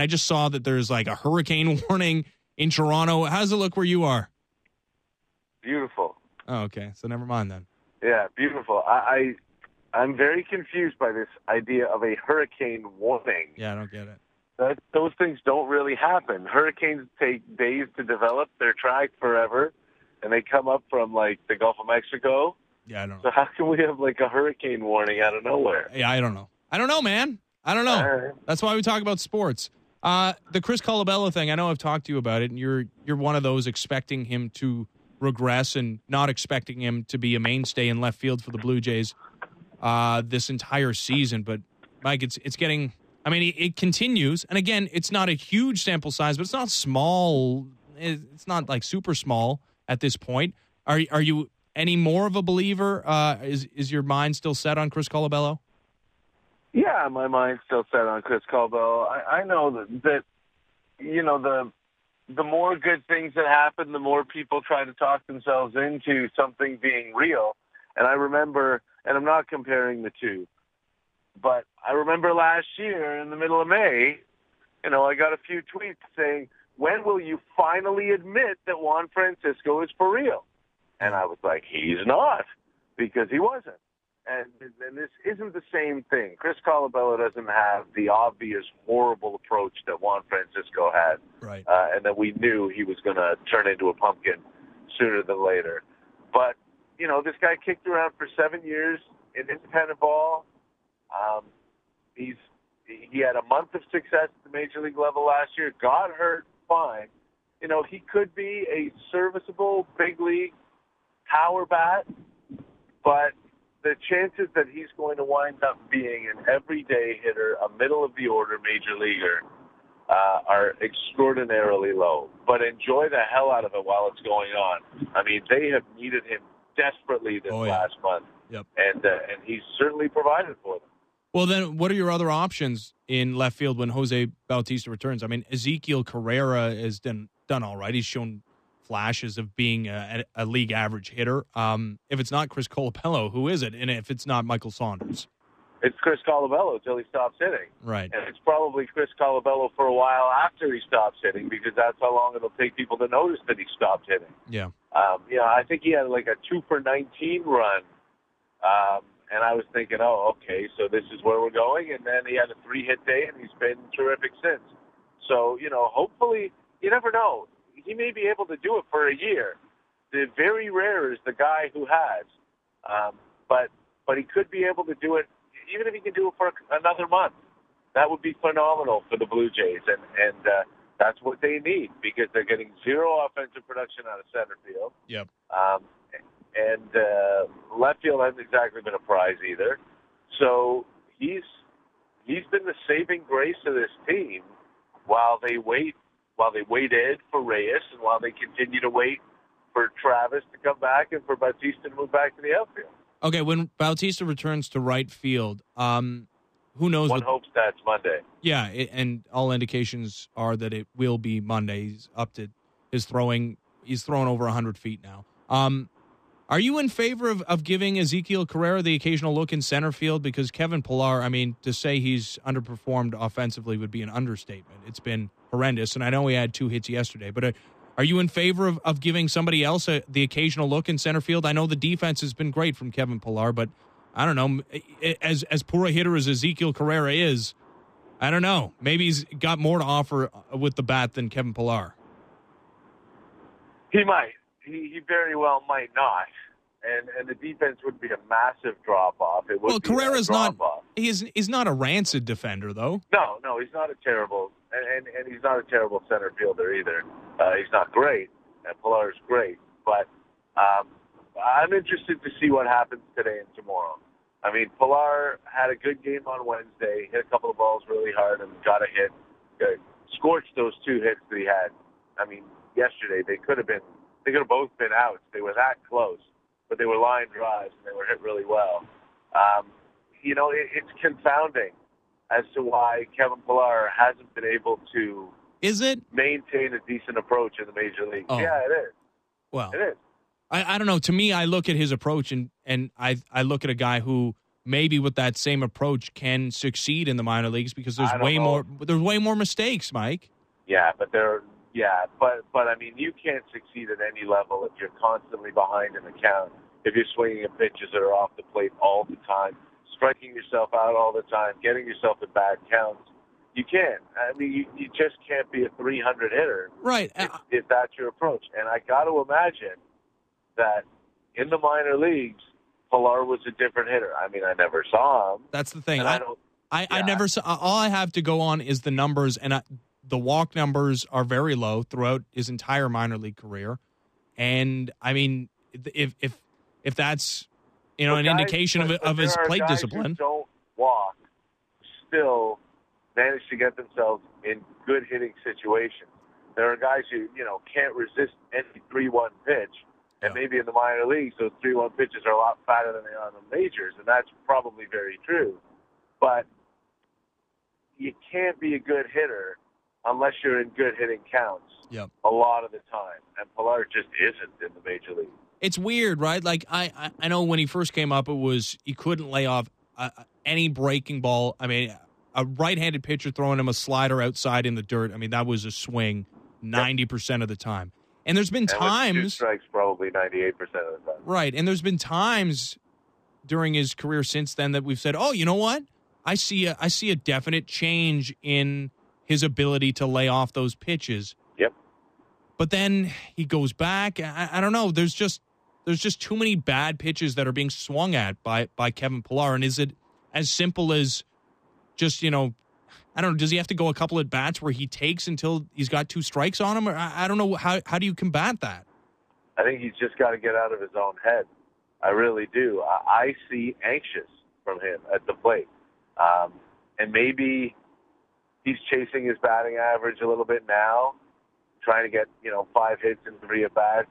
I just saw that there's like a hurricane warning in Toronto. How does it look where you are? Beautiful. Oh, okay. So never mind then. Yeah, beautiful. I'm very confused by this idea of a hurricane warning. Yeah, I don't get it. Those things don't really happen. Hurricanes take days to develop. They're tracked forever, and they come up from, like, the Gulf of Mexico. Yeah, I don't know. So how can we have, like, a hurricane warning out of nowhere? Yeah, I don't know. I don't know, man. I don't know. Right. That's why we talk about sports. The Chris Colabello thing, I know I've talked to you about it, and you're one of those expecting him to regress and not expecting him to be a mainstay in left field for the Blue Jays this entire season. But, Mike, it's getting... I mean, it continues. And, again, it's not a huge sample size, but it's not small. It's not, like, super small at this point. Are you any more of a believer? Is your mind still set on Chris Colabello? Yeah, my mind's still set on Chris Colabello. I know that you know, the more good things that happen, the more people try to talk themselves into something being real. And I remember, and I'm not comparing the two, but I remember last year in the middle of May, you know, I got a few tweets saying, when will you finally admit that Juan Francisco is for real? And I was like, he's not, because he wasn't. And this isn't the same thing. Chris Colabello doesn't have the obvious horrible approach that Juan Francisco had, right? And that we knew he was going to turn into a pumpkin sooner than later. But, you know, this guy kicked around for 7 years in independent ball. He had a month of success at the major league level last year, got hurt, fine. You know, he could be a serviceable big league power bat, but the chances that he's going to wind up being an everyday hitter, a middle-of-the-order major leaguer, are extraordinarily low. But enjoy the hell out of it while it's going on. I mean, they have needed him desperately this last month, Yep. And he's certainly provided for them. Well, then, what are your other options in left field when Jose Bautista returns? I mean, Ezekiel Carrera has done all right. He's shown flashes of being a league average hitter. If it's not Chris Colabello, who is it? And if it's not Michael Saunders? It's Chris Colabello until he stops hitting. Right. And it's probably Chris Colabello for a while after he stops hitting, because that's how long it'll take people to notice that he stopped hitting. Yeah. You know, I think he had like a 2-for-19 run. And I was thinking, oh, okay, so this is where we're going. And then he had a 3-hit day, and he's been terrific since. So, you know, hopefully, you never know. He may be able to do it for a year. The very rare is the guy who has. But he could be able to do it, even if he can do it for another month. That would be phenomenal for the Blue Jays. And that's what they need, because they're getting zero offensive production out of center field. Yep. And left field hasn't exactly been a prize either. So he's been the saving grace of this team while they waited for Reyes, and while they continue to wait for Travis to come back and for Bautista to move back to the outfield. Okay, when Bautista returns to right field, who knows? One hopes that's Monday. Yeah, and all indications are that it will be Monday. He's up to his throwing. He's thrown over 100 feet now. Are you in favor of giving Ezekiel Carrera the occasional look in center field? Because Kevin Pillar, I mean, to say he's underperformed offensively would be an understatement. It's been horrendous, and I know he had 2 hits yesterday. But are you in favor of giving somebody else the occasional look in center field? I know the defense has been great from Kevin Pillar, but I don't know. As poor a hitter as Ezekiel Carrera is, I don't know. Maybe he's got more to offer with the bat than Kevin Pillar. He might. He very well might not. And the defense would be a massive drop-off. It would Carrera's not. He's not a rancid defender, though. No, he's not a terrible, and he's not a terrible center fielder either. He's not great, and Pillar's great. But I'm interested to see what happens today and tomorrow. I mean, Pillar had a good game on Wednesday, hit a couple of balls really hard, and got a hit. Scorched those 2 hits that he had. I mean, yesterday they could have both been outs. They were that close, but they were line drives and they were hit really well. You know, it's confounding as to why Kevin Pillar hasn't been able to maintain a decent approach in the major leagues. Oh. Yeah, it is. Well, it is. I don't know. To me, I look at his approach and I look at a guy who maybe with that same approach can succeed in the minor leagues because there's way more mistakes, Mike. Yeah, but I mean, you can't succeed at any level if you're constantly behind in the count. If you're swinging at pitches that are off the plate all the time, striking yourself out all the time, getting yourself in bad counts, you can't. I mean, you just can't be a 300 hitter, right? If that's your approach. And I got to imagine that in the minor leagues, Pilar was a different hitter. I mean, I never saw him. That's the thing. I never saw. All I have to go on is the numbers, and the walk numbers are very low throughout his entire minor league career. And I mean, if that's an indication of his plate discipline. Who don't walk still manage to get themselves in good hitting situations. There are guys who can't resist any 3-1 pitch. And maybe in the minor leagues, those 3-1 pitches are a lot fatter than they are in the majors, and that's probably very true. But you can't be a good hitter unless you're in good hitting counts a lot of the time. And Pilar just isn't in the major league. It's weird, right? Like, I know when he first came up, it was he couldn't lay off any breaking ball. I mean, a right-handed pitcher throwing him a slider outside in the dirt, I mean, that was a swing 90% of the time. And there's been times... With 2 strikes, probably 98% of the time. Right, and there's been times during his career since then that we've said, oh, you know what? I see a definite change in his ability to lay off those pitches. Yep. But then he goes back. I don't know. There's just too many bad pitches that are being swung at by Kevin Pilar. And is it as simple as just, I don't know, does he have to go a couple at bats where he takes until he's got 2 strikes on him? Or I don't know. How do you combat that? I think he's just got to get out of his own head. I really do. I see anxious from him at the plate. And maybe he's chasing his batting average a little bit now, trying to get, 5 hits and 3 at bats.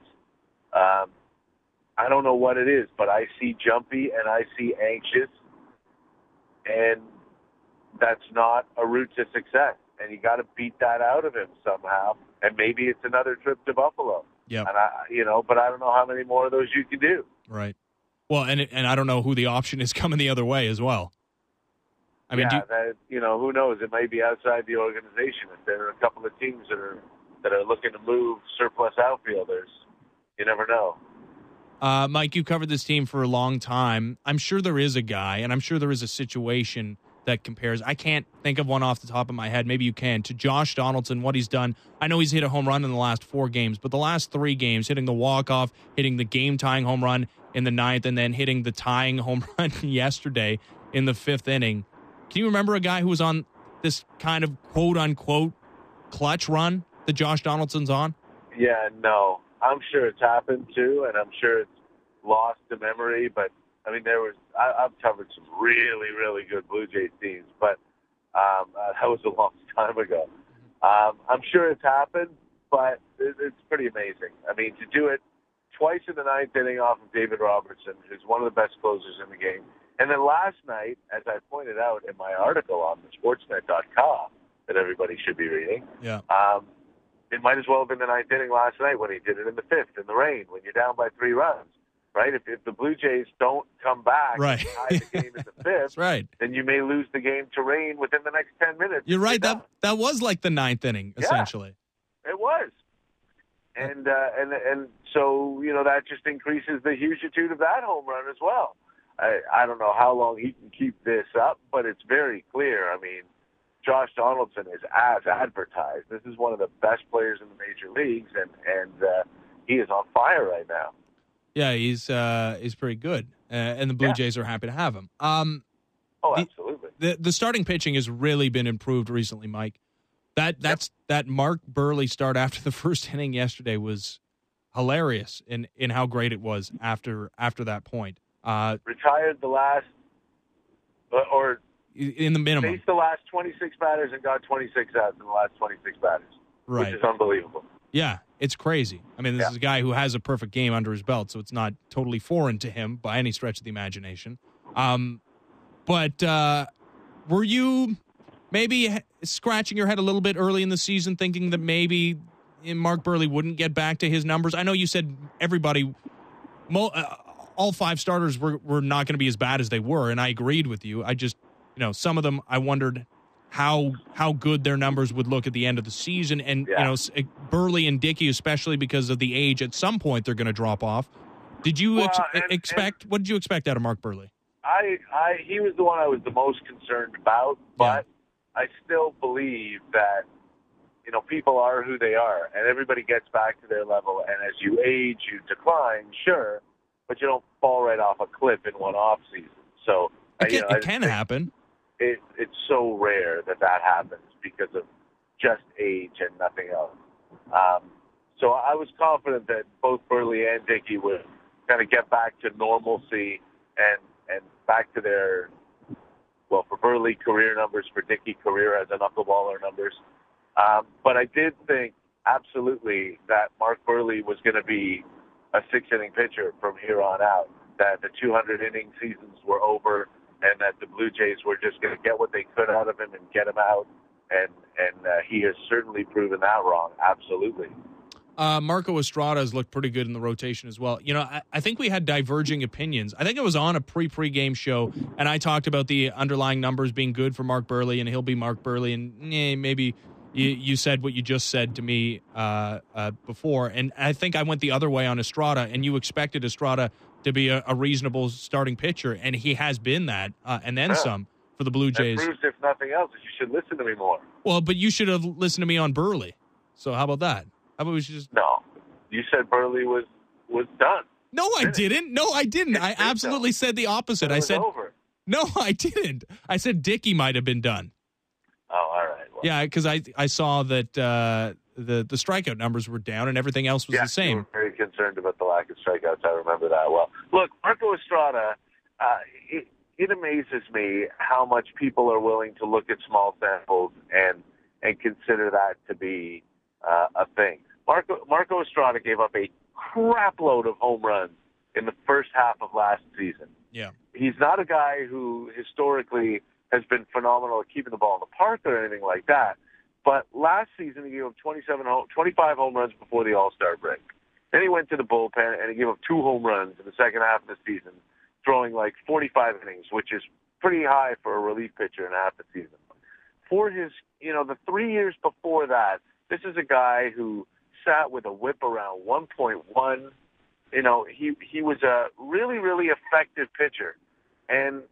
I don't know what it is, but I see jumpy and I see anxious. And that's not a route to success, and you got to beat that out of him somehow. And maybe it's another trip to Buffalo. Yeah. And but I don't know how many more of those you can do. Right. Well, and I don't know who the option is coming the other way as well. I mean, who knows? It might be outside the organization. If there are a couple of teams that are looking to move surplus outfielders, you never know. Mike, you covered this team for a long time. I'm sure there is a guy, and I'm sure there is a situation that compares. I can't think of one off the top of my head. Maybe you can. To Josh Donaldson, what he's done. I know he's hit a home run in the last 4 games, but the last 3 games, hitting the walk-off, hitting the game-tying home run in the 9th, and then hitting the tying home run yesterday in the 5th inning. Can you remember a guy who was on this kind of quote-unquote clutch run that Josh Donaldson's on? Yeah, no. I'm sure it's happened, too, and I'm sure it's lost to memory, but I mean, I've covered some really, really good Blue Jays teams, but that was a long time ago. I'm sure it's happened, but it's pretty amazing. I mean, to do it twice in the 9th inning off of David Robertson, who's one of the best closers in the game. And then last night, as I pointed out in my article on the Sportsnet.com that everybody should be reading, it might as well have been the 9th inning last night when he did it in the 5th in the rain when you're down by 3 runs. Right, if the Blue Jays don't come back and tie the game in the 5th, then you may lose the game to rain within the next 10 minutes. You're right. That was like the 9th inning, essentially. It was, and so that just increases the hugitude of that home run as well. I don't know how long he can keep this up, but it's very clear. I mean, Josh Donaldson is as advertised. This is one of the best players in the major leagues, and he is on fire right now. Yeah, he's pretty good, and the Blue Jays are happy to have him. Absolutely. The starting pitching has really been improved recently, Mike. That Mark Burley start after the first inning yesterday was hilarious in how great it was after that point. Retired the last, or in the minimum, faced the last 26 batters and got 26 outs in the last 26 batters, which is unbelievable. Yeah, it's crazy. I mean, this is a guy who has a perfect game under his belt, so it's not totally foreign to him by any stretch of the imagination. But were you maybe scratching your head a little bit early in the season thinking that maybe Mark Burley wouldn't get back to his numbers? I know you said everybody, all 5 starters were not going to be as bad as they were, and I agreed with you. I just, some of them I wondered how good their numbers would look at the end of the season, and Burley and Dickey, especially because of the age, at some point they're going to drop off. Did you expect? What did you expect out of Mark Burley? He was the one I was the most concerned about, but I still believe that people are who they are, and everybody gets back to their level. And as you age, you decline, sure, but you don't fall right off a cliff in one off season. So it can happen. It's so rare that happens because of just age and nothing else. So I was confident that both Burley and Dickey would kind of get back to normalcy and back to their, for Burley, career numbers, for Dickey, career as a knuckleballer numbers. But I did think absolutely that Mark Burley was going to be a 6-inning pitcher from here on out, that the 200-inning seasons were over, and that the Blue Jays were just going to get what they could out of him and get him out. And he has certainly proven that wrong, absolutely. Marco Estrada has looked pretty good in the rotation as well. I think we had diverging opinions. I think it was on a pre-game show, and I talked about the underlying numbers being good for Mark Burley, and he'll be Mark Burley, and maybe you said what you just said to me before, and I think I went the other way on Estrada, and you expected Estrada to be a reasonable starting pitcher, and he has been that, and then some for the Blue Jays. That proves, if nothing else, that you should listen to me more. Well, but you should have listened to me on Burley. So how about that? How about we should just... No, you said Burley was done. No, I didn't. No, I didn't. I absolutely said the opposite. I said over. No, I didn't. I said Dickey might have been done. Oh, all right. Well, yeah, because I saw that the strikeout numbers were down and everything else was the same. You were very concerned about the lack of strikeouts. I remember that well. Look, Marco Estrada, it amazes me how much people are willing to look at small samples and consider that to be a thing. Marco Estrada gave up a crap load of home runs in the first half of last season. Yeah. He's not a guy who historically has been phenomenal at keeping the ball in the park or anything like that. But last season, he gave up 25 home runs before the All-Star break. Then he went to the bullpen, and he gave up 2 home runs in the second half of the season, throwing like 45 innings, which is pretty high for a relief pitcher in half the season. For his, the 3 years before that, this is a guy who sat with a whip around 1.1. He was a really, really effective pitcher. And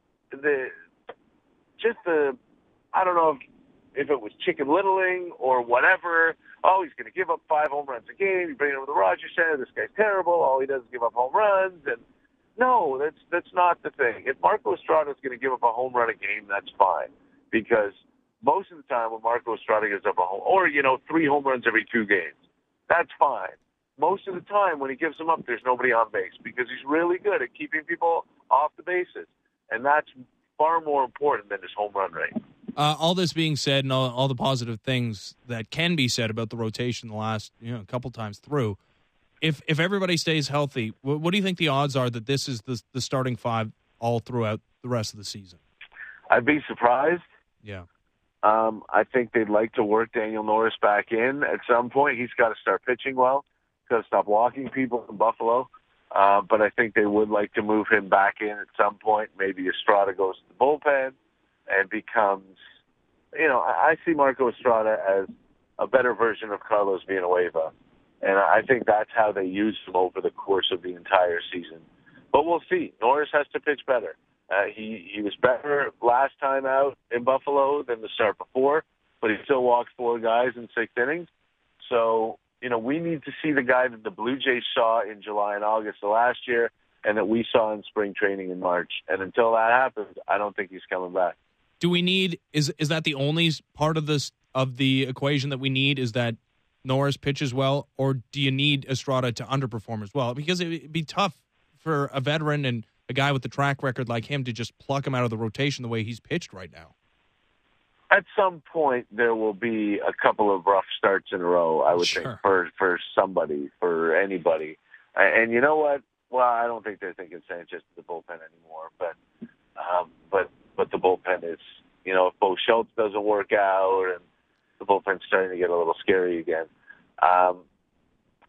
I don't know if it was chicken littling or whatever. Oh, he's going to give up 5 home runs a game. You bring him to the Rogers Center. This guy's terrible. All he does is give up home runs. And no, that's not the thing. If Marco Estrada is going to give up a home run a game, that's fine. Because most of the time when Marco Estrada gives up a home, or 3 home runs every 2 games, that's fine. Most of the time when he gives them up, there's nobody on base because he's really good at keeping people off the bases. And that's far more important than his home run rate. All this being said, and all the positive things that can be said about the rotation the last couple times through, if everybody stays healthy, what do you think the odds are that this is the starting 5 all throughout the rest of the season? I'd be surprised. Yeah. I think they'd like to work Daniel Norris back in at some point. He's got to start pitching well. He's got to stop walking people in Buffalo. But I think they would like to move him back in at some point. Maybe Estrada goes to the bullpen and becomes, I see Marco Estrada as a better version of Carlos Villanueva. And I think that's how they use him over the course of the entire season. But we'll see. Norris has to pitch better. He was better last time out in Buffalo than the start before, but he still walked 4 guys in 6 innings. So, we need to see the guy that the Blue Jays saw in July and August of last year and that we saw in spring training in March. And until that happens, I don't think he's coming back. Do we need is that the only part of the equation that we need, is that Norris pitches well, or do you need Estrada to underperform as well? Because it'd be tough for a veteran and a guy with a track record like him to just pluck him out of the rotation the way he's pitched right now. At some point, there will be a couple of rough starts in a row, I would think, for somebody, for anybody. And you know what? Well, I don't think they're thinking Sanchez to the bullpen anymore. But the bullpen is, if Bo Schultz doesn't work out and the bullpen's starting to get a little scary again.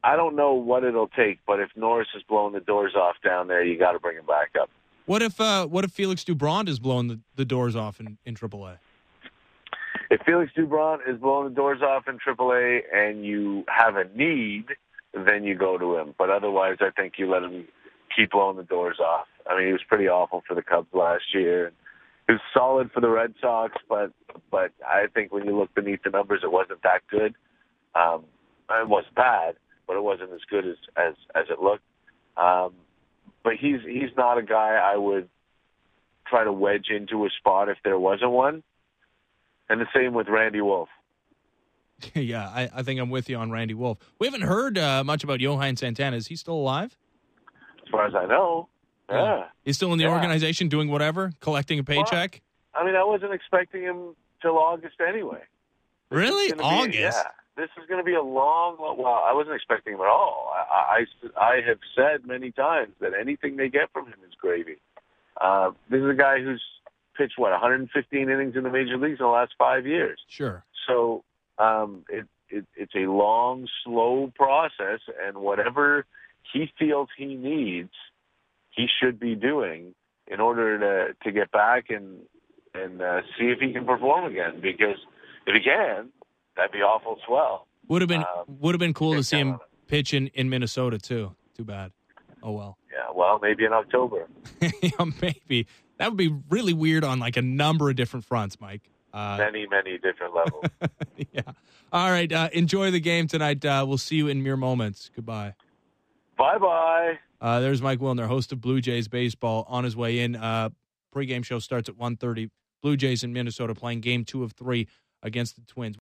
I don't know what it'll take, but if Norris is blowing the doors off down there, you got to bring him back up. What if Felix Doubront is blowing the doors off in AAA? If Felix Doubront is blowing the doors off in AAA and you have a need, then you go to him. But otherwise, I think you let him keep blowing the doors off. I mean, he was pretty awful for the Cubs last year. He was solid for the Red Sox, but I think when you look beneath the numbers, it wasn't that good. It wasn't bad, but it wasn't as good as it looked. But he's not a guy I would try to wedge into a spot if there wasn't one. And the same with Randy Wolf. Yeah, I think I'm with you on Randy Wolf. We haven't heard much about Johan Santana. Is he still alive? As far as I know, yeah. He's still in the organization doing whatever, collecting a paycheck? Well, I mean, I wasn't expecting him till August anyway. Really? August? This is going to be a long, well, I wasn't expecting him at all. I have said many times that anything they get from him is gravy. This is a guy who's pitched, 115 innings in the major leagues in the last 5 years. Sure. So it's a long, slow process, and whatever he feels he needs, he should be doing in order to get back and see if he can perform again. Because if he can, that'd be awful swell. Would have been cool to see him pitch in Minnesota too. Too bad. Oh well. Yeah, well, maybe in October. Yeah, maybe. That would be really weird on like a number of different fronts, Mike. Many different levels. Yeah. All right. Enjoy the game tonight. We'll see you in mere moments. Goodbye. Bye-bye. There's Mike Wilner, host of Blue Jays Baseball, on his way in. Pregame show starts at 1:30. Blue Jays in Minnesota playing game 2 of 3 against the Twins.